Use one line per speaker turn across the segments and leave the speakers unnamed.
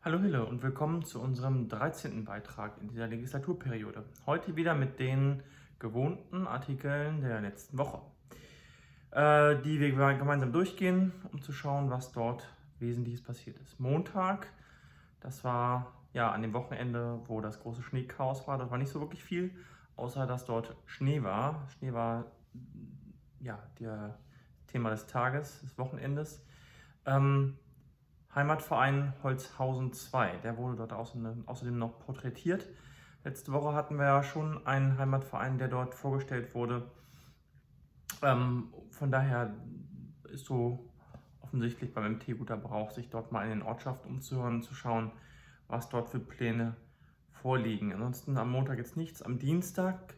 Hallo Hille und willkommen zu unserem 13. Beitrag in dieser Legislaturperiode. Heute wieder mit den gewohnten Artikeln der letzten Woche, die wir gemeinsam durchgehen, um zu schauen, was dort Wesentliches passiert ist. Montag, das war ja an dem Wochenende, wo das große Schneechaos war, das war nicht so wirklich viel, außer dass dort Schnee war. Schnee war ja der Thema des Tages, des Wochenendes. Heimatverein Holzhausen 2, der wurde dort außerdem noch porträtiert. Letzte Woche hatten wir ja schon einen Heimatverein, der dort vorgestellt wurde. Von daher ist so offensichtlich beim MT guter Brauch, sich dort mal in den Ortschaften umzuhören und zu schauen, was dort für Pläne vorliegen. Ansonsten am Montag jetzt nichts. Am Dienstag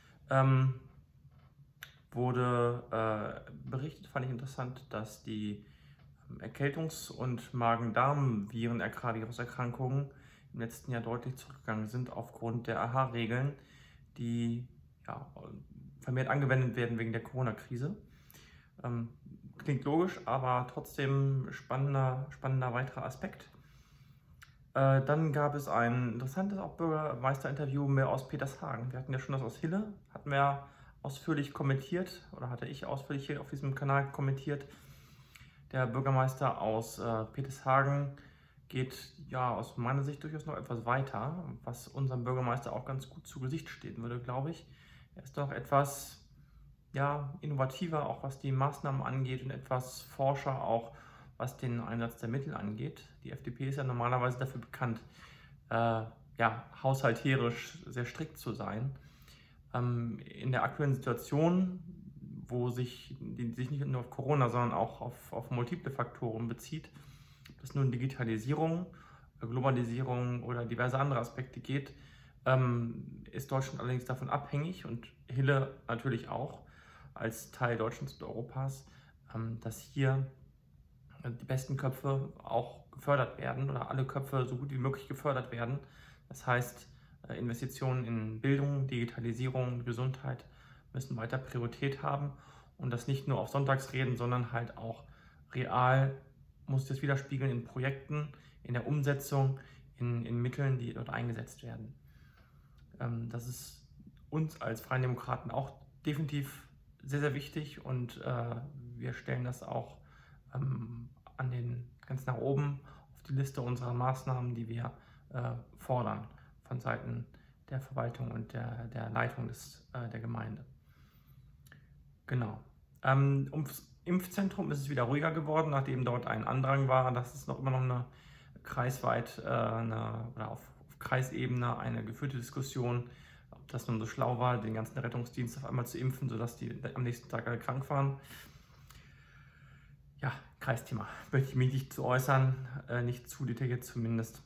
wurde berichtet, fand ich interessant, dass die Erkältungs- und Magen-Darm-Viruserkrankungen im letzten Jahr deutlich zurückgegangen sind aufgrund der AHA-Regeln, die ja, vermehrt angewendet werden wegen der Corona-Krise. Klingt logisch, aber trotzdem spannender weiterer Aspekt. Dann gab es ein interessantes auch Bürgermeister-Interview mehr aus Petershagen. Wir hatten ja schon das aus Hille, hatten wir ausführlich kommentiert oder hatte ich ausführlich hier auf diesem Kanal kommentiert. Der Bürgermeister aus Petershagen geht ja aus meiner Sicht durchaus noch etwas weiter, was unserem Bürgermeister auch ganz gut zu Gesicht stehen würde, glaube ich. Er ist doch etwas innovativer, auch was die Maßnahmen angeht, und etwas forscher auch, was den Einsatz der Mittel angeht. Die FDP ist ja normalerweise dafür bekannt, haushalterisch sehr strikt zu sein. In der aktuellen Situation, die sich nicht nur auf Corona, sondern auch auf multiple Faktoren bezieht, ob es nun Digitalisierung, Globalisierung oder diverse andere Aspekte geht, ist Deutschland allerdings davon abhängig, und Hille natürlich auch als Teil Deutschlands und Europas, dass hier die besten Köpfe auch gefördert werden oder alle Köpfe so gut wie möglich gefördert werden. Das heißt, Investitionen in Bildung, Digitalisierung, Gesundheit müssen weiter Priorität haben, und das nicht nur auf Sonntagsreden, sondern halt auch real muss das widerspiegeln in Projekten, in der Umsetzung, in Mitteln, die dort eingesetzt werden. Das ist uns als Freien Demokraten auch definitiv sehr, sehr wichtig, und wir stellen das auch ganz nach oben auf die Liste unserer Maßnahmen, die wir fordern von Seiten der Verwaltung und der Leitung der Gemeinde. Genau. Ums Impfzentrum ist es wieder ruhiger geworden, nachdem dort ein Andrang war. Das ist noch immer noch eine kreisweit oder auf Kreisebene eine geführte Diskussion, ob das nun so schlau war, den ganzen Rettungsdienst auf einmal zu impfen, sodass die am nächsten Tag alle krank waren. Ja, Kreisthema. Möchte ich mich nicht zu äußern, nicht zu detailliert zumindest.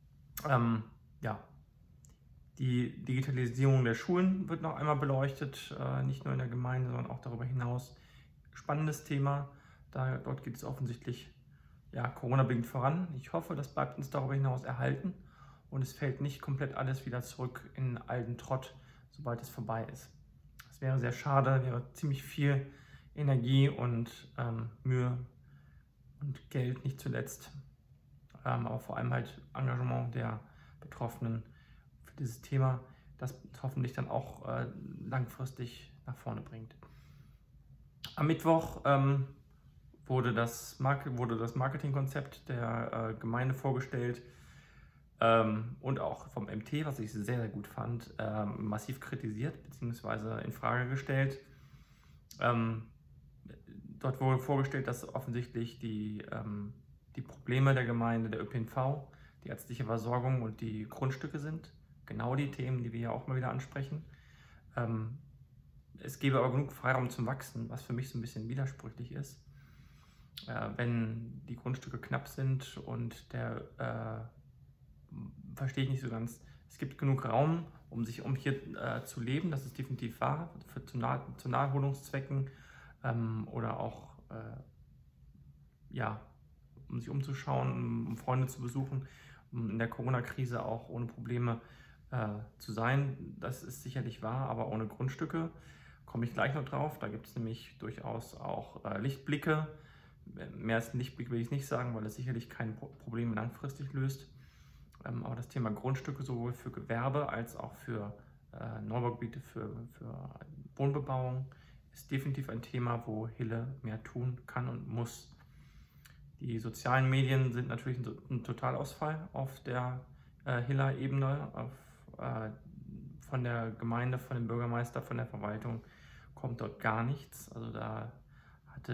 Die Digitalisierung der Schulen wird noch einmal beleuchtet, nicht nur in der Gemeinde, sondern auch darüber hinaus. Spannendes Thema. Dort geht es offensichtlich Corona-bedingt voran. Ich hoffe, das bleibt uns darüber hinaus erhalten und es fällt nicht komplett alles wieder zurück in alten Trott, sobald es vorbei ist. Das wäre sehr schade, wäre ziemlich viel Energie und Mühe und Geld nicht zuletzt, aber vor allem halt Engagement der Betroffenen für dieses Thema, das hoffentlich dann auch langfristig nach vorne bringt. Am Mittwoch wurde das Marketingkonzept der Gemeinde vorgestellt und auch vom MT, was ich sehr, sehr gut fand, massiv kritisiert bzw. in Frage gestellt. Dort wurde vorgestellt, dass offensichtlich die Probleme der Gemeinde, der ÖPNV, die ärztliche Versorgung und die Grundstücke sind. Genau die Themen, die wir ja auch mal wieder ansprechen. Es gäbe aber genug Freiraum zum Wachsen, was für mich so ein bisschen widersprüchlich ist. Wenn die Grundstücke knapp sind und verstehe ich nicht so ganz, es gibt genug Raum, um hier zu leben, das ist definitiv wahr, zu Naherholungszwecken oder auch um sich umzuschauen, um Freunde zu besuchen, um in der Corona-Krise auch ohne Probleme zu sein. Das ist sicherlich wahr, aber ohne Grundstücke komme ich gleich noch drauf. Da gibt es nämlich durchaus auch Lichtblicke. Mehr als ein Lichtblick will ich nicht sagen, weil es sicherlich kein Problem langfristig löst. Aber das Thema Grundstücke sowohl für Gewerbe als auch für Neubaugebiete für Wohnbebauung ist definitiv ein Thema, wo Hille mehr tun kann und muss. Die sozialen Medien sind natürlich ein Totalausfall auf der Hiller Ebene, von der Gemeinde, von dem Bürgermeister, von der Verwaltung kommt dort gar nichts. Also da hatte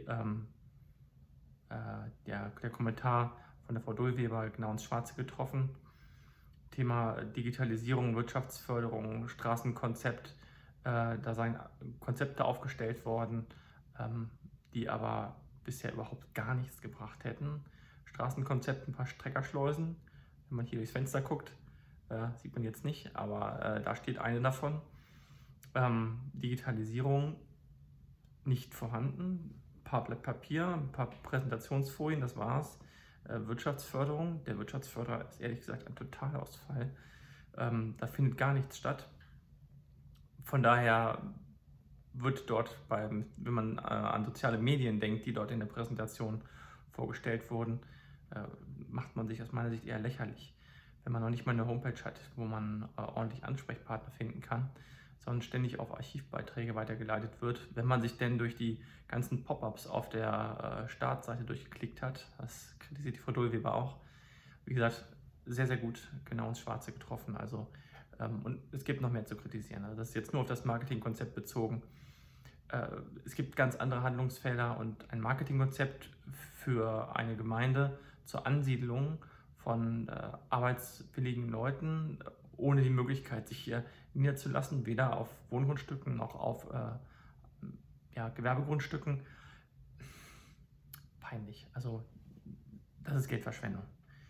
der Kommentar von der Frau Dullweber genau ins Schwarze getroffen. Thema Digitalisierung, Wirtschaftsförderung, Straßenkonzept, da seien Konzepte aufgestellt worden, die aber bisher überhaupt gar nichts gebracht hätten. Straßenkonzept, ein paar Streckerschleusen. Wenn man hier durchs Fenster guckt, sieht man jetzt nicht, aber da steht eine davon. Digitalisierung nicht vorhanden. Ein paar Blatt Papier, ein paar Präsentationsfolien, das war's. Wirtschaftsförderung. Der Wirtschaftsförderer ist ehrlich gesagt ein Totalausfall. Da findet gar nichts statt. Von daher wird dort, wenn man an soziale Medien denkt, die dort in der Präsentation vorgestellt wurden, macht man sich aus meiner Sicht eher lächerlich, wenn man noch nicht mal eine Homepage hat, wo man ordentlich Ansprechpartner finden kann, sondern ständig auf Archivbeiträge weitergeleitet wird. Wenn man sich denn durch die ganzen Pop-ups auf der Startseite durchgeklickt hat, das kritisiert die Frau Dullweber auch, wie gesagt, sehr, sehr gut genau ins Schwarze getroffen. Also, und es gibt noch mehr zu kritisieren. Also das ist jetzt nur auf das Marketingkonzept bezogen. Es gibt ganz andere Handlungsfelder und ein Marketingkonzept für eine Gemeinde zur Ansiedlung von arbeitswilligen Leuten, ohne die Möglichkeit, sich hier niederzulassen, weder auf Wohngrundstücken noch auf Gewerbegrundstücken. Peinlich. Also das ist Geldverschwendung.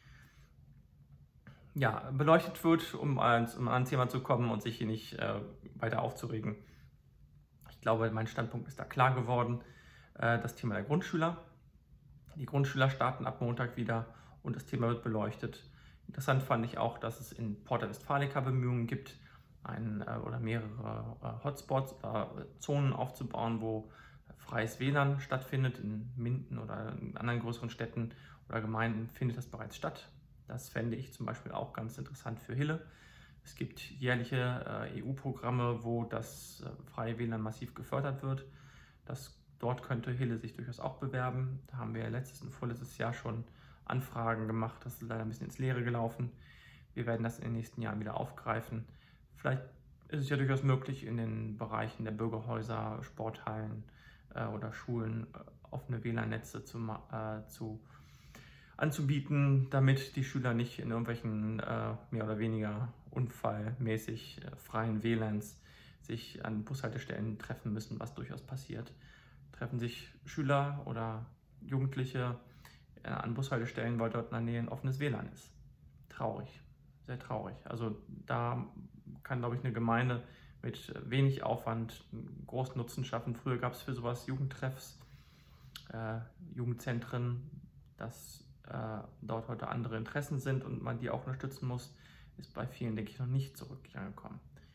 Ja, beleuchtet wird, um an ein Thema zu kommen und sich hier nicht weiter aufzuregen. Ich glaube, mein Standpunkt ist da klar geworden. Das Thema der Grundschüler. Die Grundschüler starten ab Montag wieder und das Thema wird beleuchtet. Interessant fand ich auch, dass es in Porta Westfalica Bemühungen gibt, oder mehrere Hotspots oder Zonen aufzubauen, wo freies WLAN stattfindet. In Minden oder in anderen größeren Städten oder Gemeinden findet das bereits statt. Das fände ich zum Beispiel auch ganz interessant für Hille. Es gibt jährliche EU-Programme, wo das freie WLAN massiv gefördert wird. Dort könnte Hille sich durchaus auch bewerben. Da haben wir letztes und vorletztes Jahr schon Anfragen gemacht. Das ist leider ein bisschen ins Leere gelaufen. Wir werden das in den nächsten Jahren wieder aufgreifen. Vielleicht ist es ja durchaus möglich, in den Bereichen der Bürgerhäuser, Sporthallen oder Schulen offene WLAN-Netze anzubieten, damit die Schüler nicht in irgendwelchen mehr oder weniger unfallmäßig freien WLANs sich an Bushaltestellen treffen müssen, was durchaus passiert. Treffen sich Schüler oder Jugendliche an Bushaltestellen, weil dort in der Nähe ein offenes WLAN ist. Traurig, sehr traurig. Also da kann, glaube ich, eine Gemeinde mit wenig Aufwand einen großen Nutzen schaffen. Früher gab es für sowas Jugendtreffs, Jugendzentren, dass dort heute andere Interessen sind und man die auch unterstützen muss, ist bei vielen, denke ich, noch nicht so wirklich angekommen.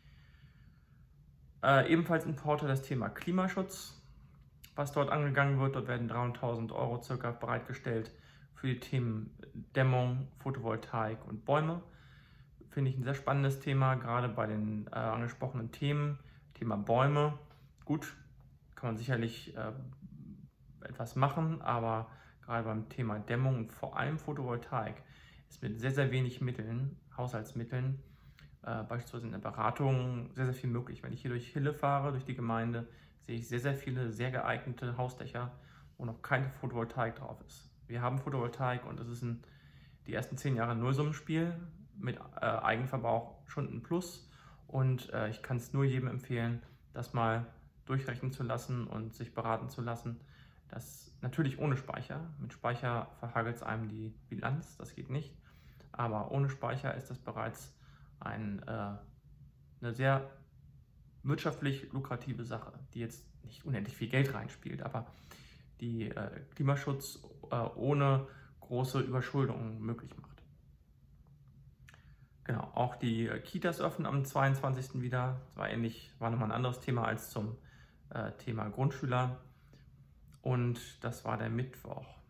Ebenfalls in Porta das Thema Klimaschutz, was dort angegangen wird. Dort werden 300.000 € circa bereitgestellt für die Themen Dämmung, Photovoltaik und Bäume. Finde ich ein sehr spannendes Thema, gerade bei den angesprochenen Themen. Thema Bäume, gut, kann man sicherlich etwas machen, aber gerade beim Thema Dämmung und vor allem Photovoltaik ist mit sehr, sehr wenig Mitteln, Haushaltsmitteln, beispielsweise in der Beratung, sehr, sehr viel möglich. Wenn ich hier durch Hille fahre, durch die Gemeinde, sehe ich sehr, sehr viele sehr geeignete Hausdächer, wo noch keine Photovoltaik drauf ist. Wir haben Photovoltaik und das ist die ersten 10 Jahre ein Nullsummenspiel, mit Eigenverbrauch schon ein Plus. Und ich kann es nur jedem empfehlen, das mal durchrechnen zu lassen und sich beraten zu lassen. Das natürlich ohne Speicher. Mit Speicher verhagelt es einem die Bilanz, das geht nicht. Aber ohne Speicher ist das bereits eine sehr wirtschaftlich lukrative Sache, die jetzt nicht unendlich viel Geld reinspielt, aber die Klimaschutz ohne große Überschuldung möglich macht. Genau, auch die Kitas öffnen am 22. wieder. Das war nochmal ein anderes Thema als zum Thema Grundschüler. Und das war der Mittwoch.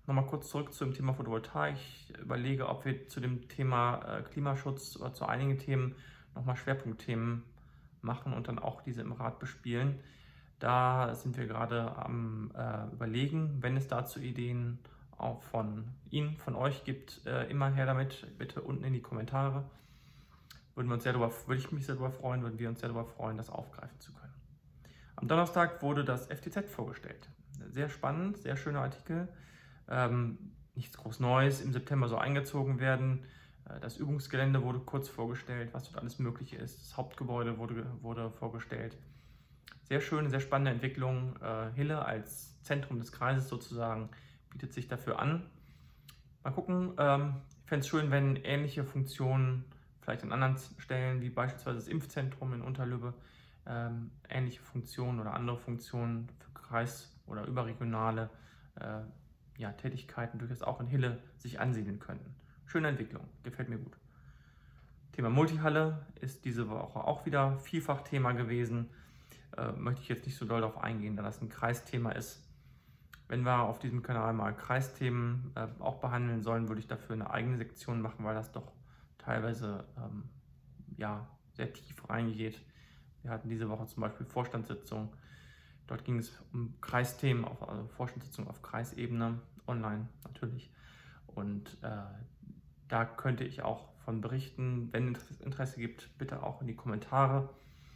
Nochmal kurz zurück zum Thema Photovoltaik. Ich überlege, ob wir zu dem Thema Klimaschutz oder zu einigen Themen nochmal Schwerpunktthemen machen und dann auch diese im Rat bespielen. Da sind wir gerade am Überlegen. Wenn es dazu Ideen auch von Ihnen, von euch gibt, immer her damit. Bitte unten in die Kommentare. Würde ich mich sehr darüber freuen, würden wir uns sehr darüber freuen, das aufgreifen zu können. Am Donnerstag wurde das FTZ vorgestellt. Sehr spannend, sehr schöner Artikel. Nichts groß Neues, im September so eingezogen werden. Das Übungsgelände wurde kurz vorgestellt, was dort alles möglich ist. Das Hauptgebäude wurde vorgestellt. Sehr schöne, sehr spannende Entwicklung. Hille als Zentrum des Kreises sozusagen bietet sich dafür an. Mal gucken, ich fände es schön, wenn ähnliche Funktionen vielleicht an anderen Stellen, wie beispielsweise das Impfzentrum in Unterlübbe, ähnliche Funktionen oder andere Funktionen für Kreis- oder überregionale Tätigkeiten durchaus auch in Hille sich ansiedeln könnten. Schöne Entwicklung, gefällt mir gut. Thema Multihalle ist diese Woche auch wieder vielfach Thema gewesen. Möchte ich jetzt nicht so doll darauf eingehen, da das ein Kreisthema ist. Wenn wir auf diesem Kanal mal Kreisthemen auch behandeln sollen, würde ich dafür eine eigene Sektion machen, weil das doch teilweise sehr tief reingeht. Wir hatten diese Woche zum Beispiel Vorstandssitzung. Dort ging es um Kreisthemen, also Vorstandssitzung auf Kreisebene, online natürlich. Und da könnte ich auch von berichten. Wenn es Interesse gibt, bitte auch in die Kommentare.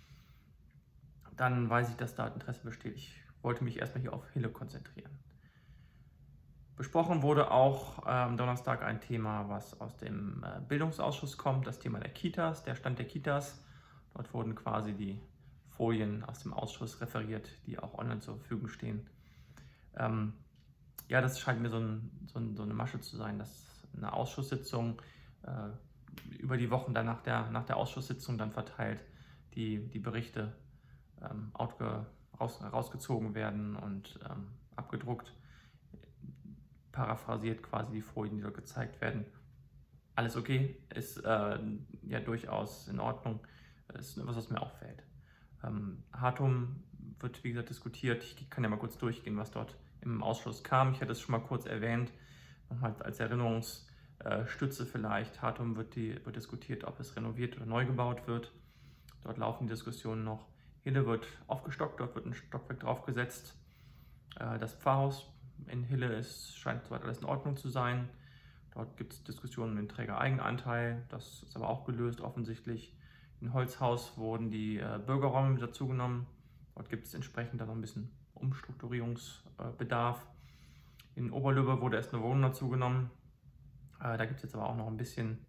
Dann weiß ich, dass da Interesse besteht. Ich wollte mich erstmal hier auf Hille konzentrieren. Besprochen wurde auch am Donnerstag ein Thema, was aus dem Bildungsausschuss kommt, das Thema der Kitas, der Stand der Kitas. Dort wurden quasi die Folien aus dem Ausschuss referiert, die auch online zur Verfügung stehen. Das scheint mir so eine Masche zu sein, dass eine Ausschusssitzung über die Wochen dann nach der Ausschusssitzung dann verteilt die Berichte rausgezogen werden und abgedruckt, paraphrasiert quasi die Folien, die dort gezeigt werden. Alles okay, ist durchaus in Ordnung, ist etwas, was mir auffällt. Hartum wird, wie gesagt, diskutiert. Ich kann ja mal kurz durchgehen, was dort im Ausschuss kam. Ich hatte es schon mal kurz erwähnt, nochmal als Erinnerungsstütze vielleicht. Hartum wird diskutiert, ob es renoviert oder neu gebaut wird. Dort laufen die Diskussionen noch. Hille wird aufgestockt, dort wird ein Stockwerk draufgesetzt. Das Pfarrhaus in Hille scheint soweit alles in Ordnung zu sein. Dort gibt es Diskussionen um den Trägereigenanteil, das ist aber auch gelöst offensichtlich. In Holzhaus wurden die Bürgerräume mit dazugenommen. Dort gibt es entsprechend dann noch ein bisschen Umstrukturierungsbedarf. In Oberlübbe wurde erst eine Wohnung dazugenommen. Da gibt es jetzt aber auch noch ein bisschen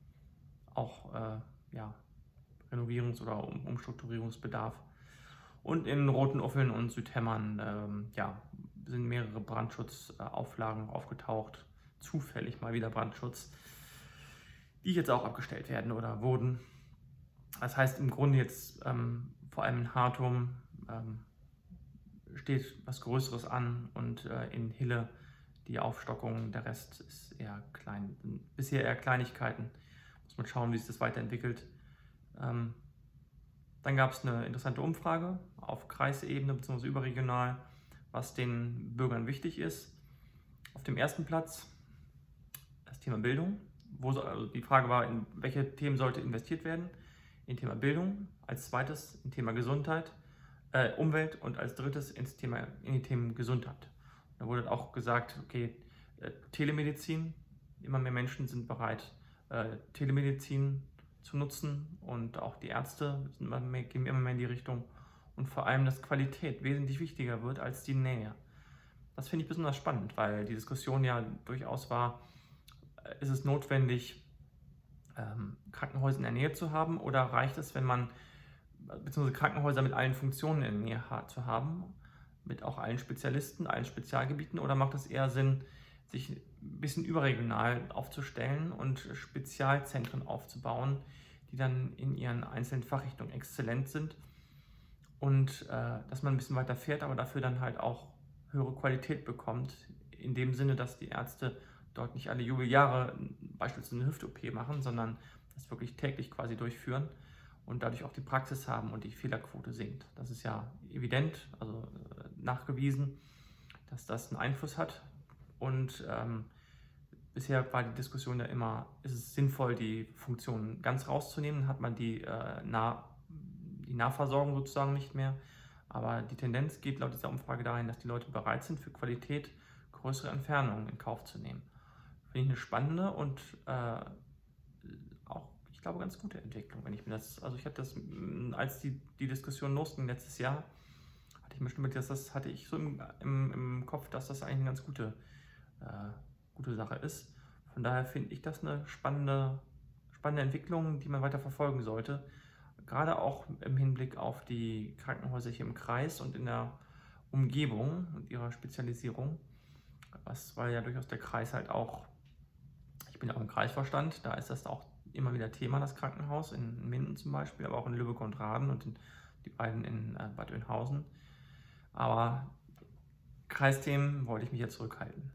Renovierungs- oder Umstrukturierungsbedarf. Und in Rotenuffeln und Südhemmern sind mehrere Brandschutzauflagen aufgetaucht. Zufällig mal wieder Brandschutz, die jetzt auch abgestellt werden oder wurden. Das heißt im Grunde jetzt vor allem in Hartum steht was Größeres an und in Hille die Aufstockung, der Rest ist eher klein, bisher eher Kleinigkeiten. Muss man schauen, wie sich das weiterentwickelt. Dann gab es eine interessante Umfrage auf Kreisebene bzw. überregional, was den Bürgern wichtig ist. Auf dem ersten Platz das Thema Bildung. Die Frage war, in welche Themen sollte investiert werden? In Thema Bildung, als zweites in Thema Umwelt und als drittes in die Themen Gesundheit. Da wurde auch gesagt, okay, Telemedizin, immer mehr Menschen sind bereit, Telemedizin zu nutzen und auch die Ärzte gehen immer mehr in die Richtung und vor allem, dass Qualität wesentlich wichtiger wird als die Nähe. Das finde ich besonders spannend, weil die Diskussion ja durchaus war, ist es notwendig, Krankenhäuser in der Nähe zu haben oder reicht es, beziehungsweise Krankenhäuser mit allen Funktionen in der Nähe zu haben, mit auch allen Spezialisten, allen Spezialgebieten, oder macht es eher Sinn, sich ein bisschen überregional aufzustellen und Spezialzentren aufzubauen, die dann in ihren einzelnen Fachrichtungen exzellent sind und dass man ein bisschen weiter fährt, aber dafür dann halt auch höhere Qualität bekommt, in dem Sinne, dass die Ärzte dort nicht alle Jubeljahre beispielsweise eine Hüft-OP machen, sondern das wirklich täglich quasi durchführen und dadurch auch die Praxis haben und die Fehlerquote sinkt. Das ist ja evident, also nachgewiesen, dass das einen Einfluss hat. Und bisher war die Diskussion ja immer, ist es sinnvoll, die Funktionen ganz rauszunehmen, hat man die Nahversorgung sozusagen nicht mehr. Aber die Tendenz geht laut dieser Umfrage dahin, dass die Leute bereit sind, für Qualität größere Entfernungen in Kauf zu nehmen. Finde ich eine spannende und auch, ich glaube, ganz gute Entwicklung. Wenn ich mir das, also ich hatte das, als die Diskussion losging letztes Jahr, hatte ich mir schon mit, hatte ich so im Kopf, dass das eigentlich eine ganz gute Sache ist. Von daher finde ich das eine spannende Entwicklung, die man weiter verfolgen sollte. Gerade auch im Hinblick auf die Krankenhäuser hier im Kreis und in der Umgebung und ihrer Spezialisierung. Weil ja durchaus der Kreis halt auch, ich bin ja auch im Kreisvorstand, da ist das auch immer wieder Thema, das Krankenhaus, in Minden zum Beispiel, aber auch in Lübeck und Rahden und die beiden in Bad Oeynhausen. Aber Kreisthemen wollte ich mich jetzt zurückhalten.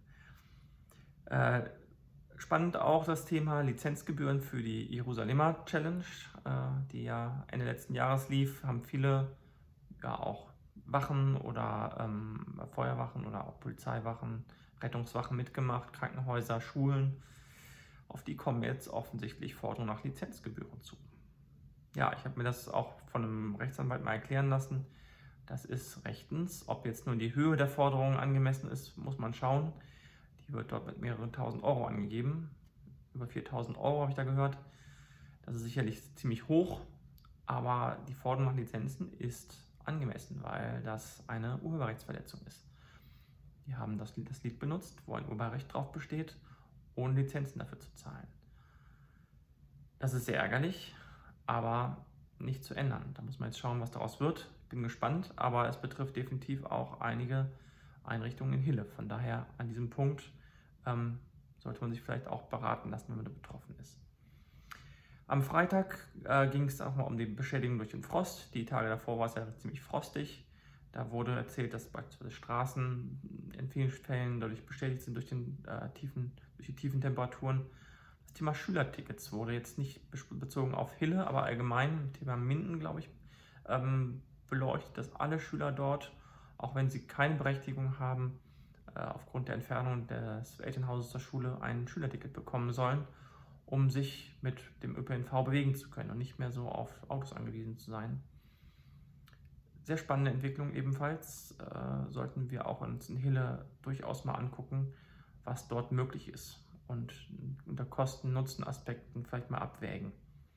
Spannend auch das Thema Lizenzgebühren für die Jerusalemer Challenge, die ja Ende letzten Jahres lief, haben viele ja auch Wachen oder Feuerwachen oder auch Polizeiwachen, Rettungswachen mitgemacht, Krankenhäuser, Schulen. Auf die kommen jetzt offensichtlich Forderungen nach Lizenzgebühren zu. Ja, ich habe mir das auch von einem Rechtsanwalt mal erklären lassen. Das ist rechtens. Ob jetzt nur die Höhe der Forderungen angemessen ist, muss man schauen. Die wird dort mit mehreren tausend Euro angegeben. Über 4.000 Euro habe ich da gehört. Das ist sicherlich ziemlich hoch, aber die Forderung nach Lizenzen ist angemessen, weil das eine Urheberrechtsverletzung ist. Die haben das Lied benutzt, wo ein Urheberrecht drauf besteht, ohne Lizenzen dafür zu zahlen. Das ist sehr ärgerlich, aber nicht zu ändern. Da muss man jetzt schauen, was daraus wird. Ich bin gespannt, aber es betrifft definitiv auch einige Einrichtungen in Hille. Von daher an diesem Punkt sollte man sich vielleicht auch beraten lassen, wenn man da betroffen ist. Am Freitag ging es auch mal um die Beschädigung durch den Frost. Die Tage davor war es ja ziemlich frostig. Da wurde erzählt, dass beispielsweise Straßen in vielen Fällen dadurch beschädigt sind durch die tiefen Temperaturen. Das Thema Schülertickets wurde jetzt nicht bezogen auf Hille, aber allgemein, Thema Minden, glaube ich, beleuchtet, dass alle Schüler dort, auch wenn sie keine Berechtigung haben, aufgrund der Entfernung des Elternhauses zur Schule ein Schülerticket bekommen sollen, um sich mit dem ÖPNV bewegen zu können und nicht mehr so auf Autos angewiesen zu sein. Sehr spannende Entwicklung ebenfalls. Sollten wir auch uns in Hille durchaus mal angucken, was dort möglich ist und unter Kosten-Nutzen-Aspekten vielleicht mal abwägen.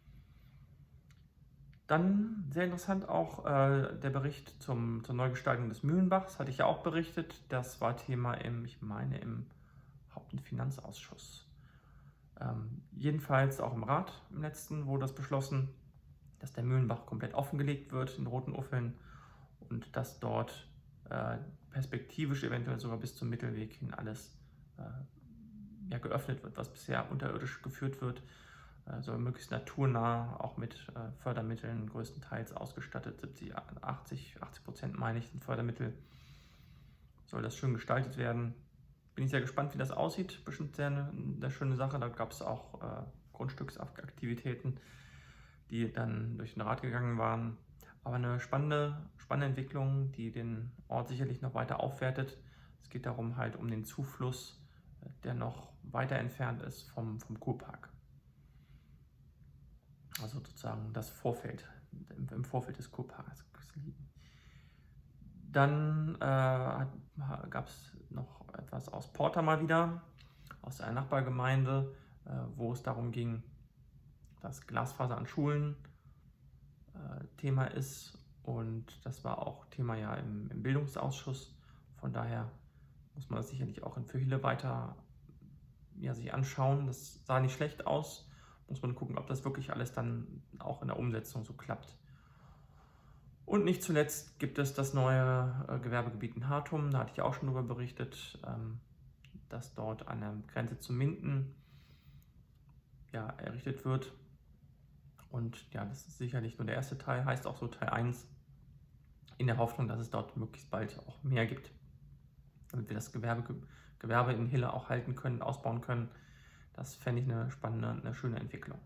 Dann sehr interessant auch der Bericht zur Neugestaltung des Mühlenbachs, hatte ich ja auch berichtet. Das war Thema im Haupt- und Finanzausschuss. Jedenfalls auch im Rat im letzten wurde das beschlossen, dass der Mühlenbach komplett offengelegt wird in Roten Uffeln und dass dort perspektivisch eventuell sogar bis zum Mittelweg hin alles geöffnet wird, was bisher unterirdisch geführt wird. Soll möglichst naturnah, auch mit Fördermitteln größtenteils ausgestattet, 80% meine ich, sind Fördermittel, soll das schön gestaltet werden. Bin ich sehr gespannt, wie das aussieht, bestimmt sehr eine schöne Sache, da gab es auch Grundstücksaktivitäten, die dann durch den Rat gegangen waren, aber eine spannende Entwicklung, die den Ort sicherlich noch weiter aufwertet. Es geht darum halt um den Zufluss, der noch weiter entfernt ist vom Kurpark. Also sozusagen das Vorfeld, im Vorfeld des Kurparks liegen. Dann gab es noch etwas aus Porta mal wieder, aus einer Nachbargemeinde, wo es darum ging, dass Glasfaser an Schulen Thema ist. Und das war auch Thema ja im Bildungsausschuss. Von daher muss man das sicherlich auch für Hille weiter sich anschauen. Das sah nicht schlecht aus. Muss man gucken, ob das wirklich alles dann auch in der Umsetzung so klappt. Und nicht zuletzt gibt es das neue Gewerbegebiet in Hartum. Da hatte ich auch schon darüber berichtet, dass dort an der Grenze zu Minden errichtet wird. Und ja, das ist sicherlich nur der erste Teil, heißt auch so Teil 1, in der Hoffnung, dass es dort möglichst bald auch mehr gibt, damit wir das Gewerbe in Hille auch halten können, ausbauen können. Das fände ich eine spannende, eine schöne Entwicklung.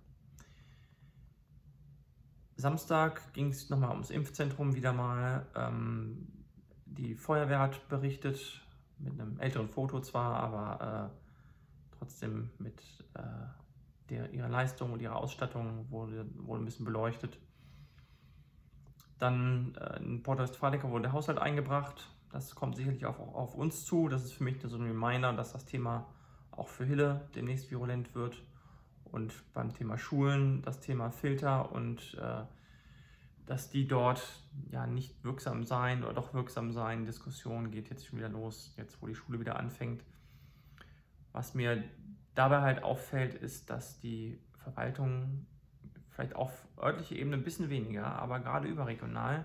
Samstag ging es nochmal ums Impfzentrum wieder mal. Die Feuerwehr hat berichtet mit einem älteren Foto zwar, aber trotzdem mit ihrer Leistung und ihrer Ausstattung wurde ein bisschen beleuchtet. Dann in Porta Westfalica wurde der Haushalt eingebracht. Das kommt sicherlich auch auf uns zu. Das ist für mich so ein Reminder, dass das Thema auch für Hille demnächst virulent wird. Und beim Thema Schulen das Thema Filter und dass die dort ja nicht wirksam sein oder doch wirksam sein. Diskussion geht jetzt schon wieder los, jetzt wo die Schule wieder anfängt. Was mir dabei halt auffällt, ist, dass die Verwaltung vielleicht auf örtlicher Ebene ein bisschen weniger, aber gerade überregional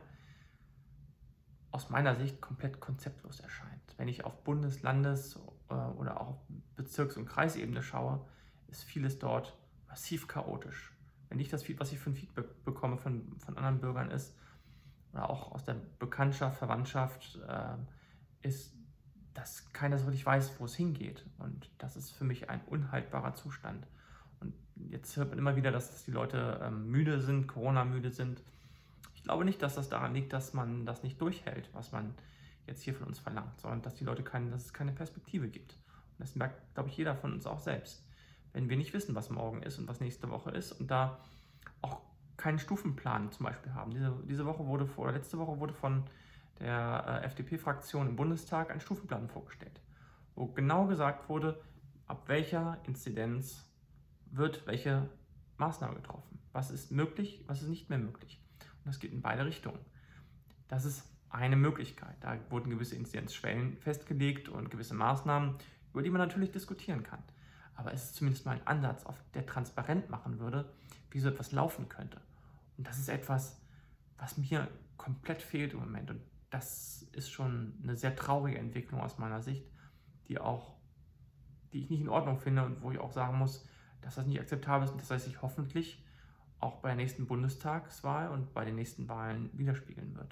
aus meiner Sicht komplett konzeptlos erscheint. Wenn ich auf Bundes-, Landes- oder auch Bezirks- und Kreisebene schaue, ist vieles dort massiv chaotisch. Wenn ich das, was ich für ein Feedback bekomme von anderen Bürgern ist, oder auch aus der Bekanntschaft, Verwandtschaft, ist, dass keiner so richtig weiß, wo es hingeht. Und das ist für mich ein unhaltbarer Zustand. Und jetzt hört man immer wieder, dass die Leute müde sind, Corona-müde sind. Ich glaube nicht, dass das daran liegt, dass man das nicht durchhält, was man jetzt hier von uns verlangt, sondern dass dass es keine Perspektive gibt. Und das merkt, glaube ich, jeder von uns auch selbst. Wenn wir nicht wissen, was morgen ist und was nächste Woche ist und da auch keinen Stufenplan zum Beispiel haben. Letzte Woche wurde von der FDP-Fraktion im Bundestag ein Stufenplan vorgestellt, wo genau gesagt wurde, ab welcher Inzidenz wird welche Maßnahme getroffen. Was ist möglich, was ist nicht mehr möglich. Und das geht in beide Richtungen. Das ist eine Möglichkeit. Da wurden gewisse Inzidenzschwellen festgelegt und gewisse Maßnahmen, über die man natürlich diskutieren kann. Aber es ist zumindest mal ein Ansatz, der transparent machen würde, wie so etwas laufen könnte. Und das ist etwas, was mir komplett fehlt im Moment. Und das ist schon eine sehr traurige Entwicklung aus meiner Sicht, die ich nicht in Ordnung finde und wo ich auch sagen muss, dass das nicht akzeptabel ist und dass das sich hoffentlich auch bei der nächsten Bundestagswahl und bei den nächsten Wahlen widerspiegeln wird.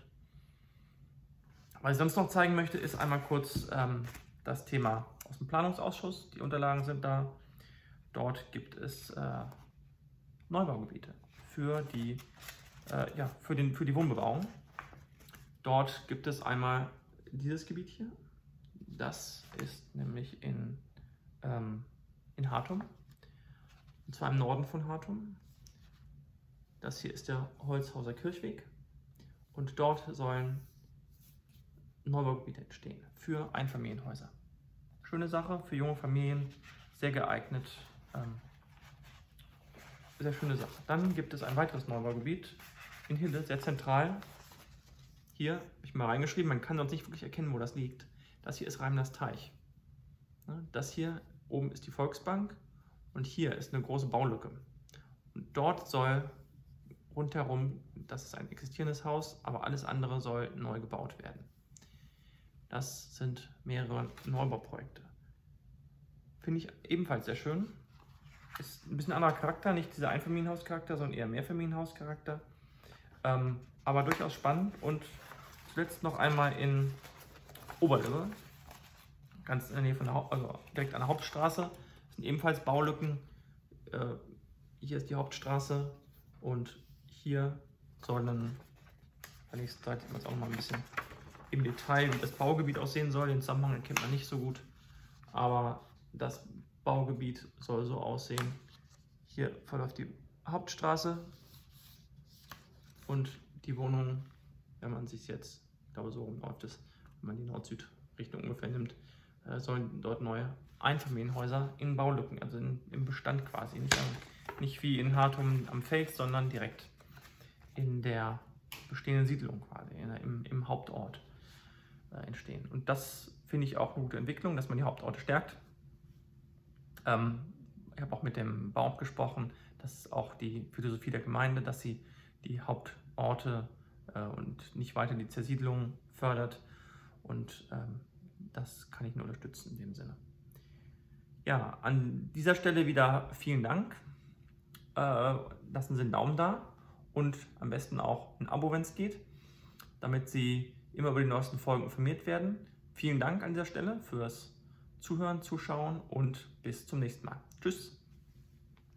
Was ich sonst noch zeigen möchte, ist einmal kurz das Thema aus dem Planungsausschuss. Die Unterlagen sind da. Dort gibt es Neubaugebiete für die Wohnbebauung. Dort gibt es einmal dieses Gebiet hier. Das ist nämlich in Hartum, und zwar im Norden von Hartum. Das hier ist der Holzhauser Kirchweg und dort sollen Neubaugebiete entstehen für Einfamilienhäuser. Schöne Sache für junge Familien, sehr geeignet, sehr schöne Sache. Dann gibt es ein weiteres Neubaugebiet in Hille, sehr zentral. Hier habe ich mal reingeschrieben, man kann sonst nicht wirklich erkennen, wo das liegt. Das hier ist Reimners Teich. Das hier oben ist die Volksbank und hier ist eine große Baulücke. Und dort soll rundherum, das ist ein existierendes Haus, aber alles andere soll neu gebaut werden. Das sind mehrere Neubauprojekte. Finde ich ebenfalls sehr schön. Ist ein bisschen anderer Charakter, nicht dieser Einfamilienhauscharakter, sondern eher Mehrfamilienhauscharakter. Aber durchaus spannend. Und zuletzt noch einmal in Oberlübbe, ganz in der Nähe also direkt an der Hauptstraße. Das sind ebenfalls Baulücken. Hier ist die Hauptstraße und hier sollen, ich zeige jetzt auch noch mal ein bisschen im Detail, wie das Baugebiet aussehen soll. Den Zusammenhang kennt man nicht so gut, aber das Baugebiet soll so aussehen. Hier verläuft die Hauptstraße und die Wohnung, wenn man sich jetzt, ich glaube so rum läuft es, wenn man die Nord-Süd-Richtung ungefähr nimmt, sollen dort neue Einfamilienhäuser in Baulücken, also im Bestand quasi, nicht wie in Hartum am Fels, sondern direkt in der bestehenden Siedlung quasi, im Hauptort entstehen. Und das finde ich auch eine gute Entwicklung, dass man die Hauptorte stärkt. Ich habe auch mit dem Bauamt gesprochen, das ist auch die Philosophie der Gemeinde, dass sie die Hauptorte und nicht weiter die Zersiedlung fördert. Und das kann ich nur unterstützen in dem Sinne. Ja, an dieser Stelle wieder vielen Dank. Lassen Sie einen Daumen da und am besten auch ein Abo, wenn es geht, damit Sie immer über die neuesten Folgen informiert werden. Vielen Dank an dieser Stelle fürs Zuhören, Zuschauen und bis zum nächsten Mal. Tschüss!